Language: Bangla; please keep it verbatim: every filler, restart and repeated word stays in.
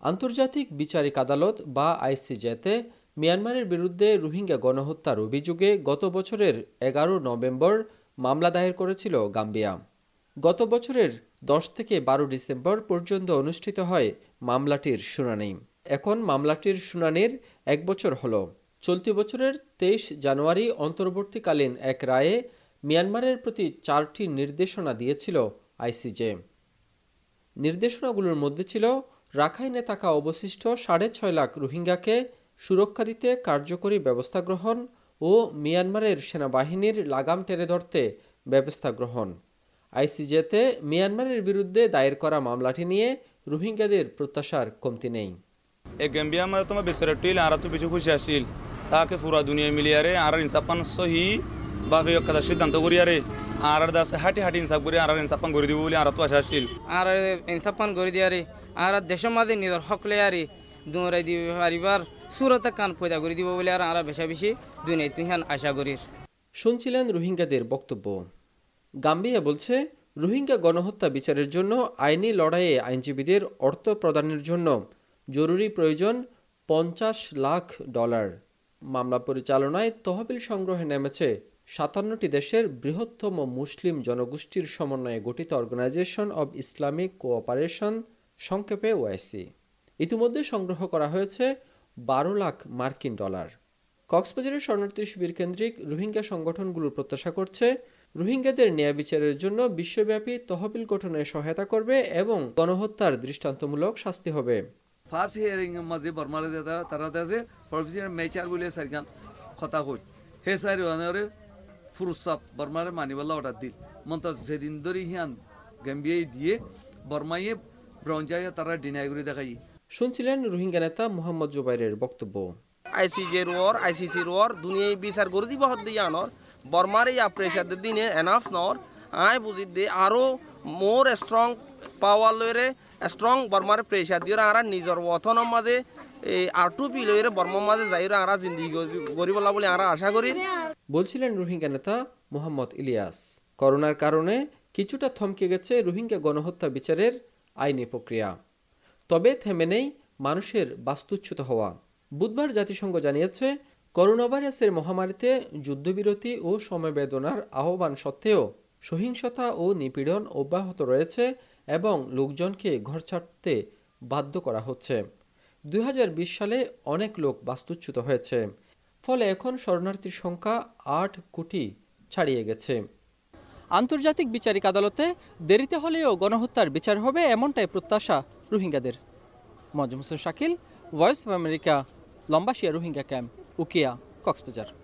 আন্তর্জাতিক বিচারিক আদালত বা আইসিজেতে মিয়ানমারের বিরুদ্ধে রোহিঙ্গা গণহত্যার অভিযোগে গত বছরের এগারো নভেম্বর মামলা দায়ের করেছিল গাম্বিয়া। গত বছরের দশ থেকে বারো ডিসেম্বর পর্যন্ত অনুষ্ঠিত হয় মামলাটির শুনানি। এখন মামলাটির শুনানির এক বছর হল। চলতি বছরের তেইশ জানুয়ারি অন্তর্বর্তীকালীন এক রায়ে মিয়ানমারের প্রতি চারটি নির্দেশনা দিয়েছিল আইসিজে। নির্দেশনাগুলোর মধ্যে ছিল রাখাইনে থাকা অবশিষ্ট সাড়ে ছয় লাখ রোহিঙ্গাকে সুরক্ষা দিতে কার্যকরী ব্যবস্থা গ্রহণ ও মিয়ানমারের সেনাবাহিনীর লাগাম টেনে ধরতে ব্যবস্থা গ্রহণ। আইসিজেতে মিয়ানমারের বিরুদ্ধে দায়ের করা মামলাটি নিয়ে রোহিঙ্গাদের প্রত্যাশার কমতি নেই। গাম্বিয়া মধ্যে তোমার বেসরটিল আর তো বেশি খুশি আসিল তাকে পুরা দুনিয়া মিলিয়ারে আর ইনসাফান সহি ভাবে একটা সিদ্ধান্ত করিয়ারে আর দাস হাঁটি হাঁটি ইনসাফ করে আর ইনসাফান করে দিব বলে আর তো আশা আসিল আর ইনসাফান করে দিয়ারে আর দেশের মাঝে নিজের হক লেয়ারে দুরাই দিব পারিবার সুরতে কান পয়দা করে দিব বলে আর আর বেশা বেশি দুনিয়া তুহিন আশা করির। শুনছিলেন রোহিঙ্গাদের বক্তব্য। গাম্বিয়া বলছে, রোহিঙ্গা গণহত্যা বিচারের জন্য আইনি লড়াইয়ে আইনজীবীদের অর্থ প্রদানের জন্য জরুরি প্রয়োজন পঞ্চাশ লাখ ডলার। মামলা পরিচালনায় তহবিল সংগ্রহে নেমেছে সাতান্নটি দেশের বৃহত্তম মুসলিম জনগোষ্ঠীর সমন্বয়ে গঠিত অর্গানাইজেশন অব ইসলামিক কোঅপারেশন, সংক্ষেপে ওআইসি। ইতিমধ্যে সংগ্রহ করা হয়েছে বারো লাখ মার্কিন ডলার। কক্সবাজারের শরণার্থী শিবির কেন্দ্রিক রোহিঙ্গা সংগঠনগুলোর প্রত্যাশা করছে, রোহিঙ্গাদের ন্যায় বিচারের জন্য বিশ্বব্যাপী তহবিল গঠনে সহায়তা করবে এবং গণহত্যার দৃষ্টান্তমূলক শাস্তি হবে। ফার্স্ট হিয়ারিং মাঝে বর্মারে তারা আছে প্রফেসর মেচার বলে সাইগান কথা কই হে সাইর ওনারে ফুরসাপ বর্মারে মানিবাল্লা অর্ডার দিল মন্ত যেদিন ধরে হিয়ান গাম্বিয়ায় দিয়ে বর্মাইয়ে ব্রঞ্জায় তারা ডিনাই করে দেখাই। শুনছিলেন রোহিঙ্গা নেতা মোহাম্মদ জুবাইরের বক্তব্য। আইসিজের ওর আইসিসির ওর দুনিয়ায় বিচার করে দিব হদ দিয়ে আনর বর্মারে ইয়া প্রেশার দিনে এনাফ নর আই বুঝি দে আরো মোর স্ট্রং পাওয়ার লইরে স্ট্রং বর্মারে প্রেশার দিয়ে আর নিজের ওথনের মাঝে এই আর টু পি লইরে বর্মার মাঝে যাইরে আর জিন্দিগি গরিবলা বলে আর আশা করি বলছিলেন রোহিঙ্গা নেতা মোহাম্মদ ইলিয়াস। করোনার কারণে কিছুটা থমকে গেছে রোহিঙ্গা গণহত্যা বিচারের আইনি প্রক্রিয়া, তবে থেমে নেই মানুষের বাস্তুচ্যুত হওয়া। বুধবার জাতিসংঘ জানিয়েছে, করোনা ভাইরাসের মহামারীতে যুদ্ধবিরতি ও সমবেদনার আহ্বান সত্ত্বেও সহিংসতা ও নিপীড়ন অব্যাহত রয়েছে এবং লোকজনকে ঘর ছাড়তে বাধ্য করা হচ্ছে। দুই হাজার বিশ সালে অনেক লোক বাস্তুচ্যুত হয়েছে, ফলে এখন শরণার্থীর সংখ্যা আট কোটি ছাড়িয়ে গেছে। আন্তর্জাতিক বিচারিক আদালতে দেরিতে হলেও গণহত্যার বিচার হবে, এমনটাই প্রত্যাশা রোহিঙ্গাদের। মজম Hossain Shakil, voice of America, Lambashia Rohingya camp, Ukhia, Cox's Bazar.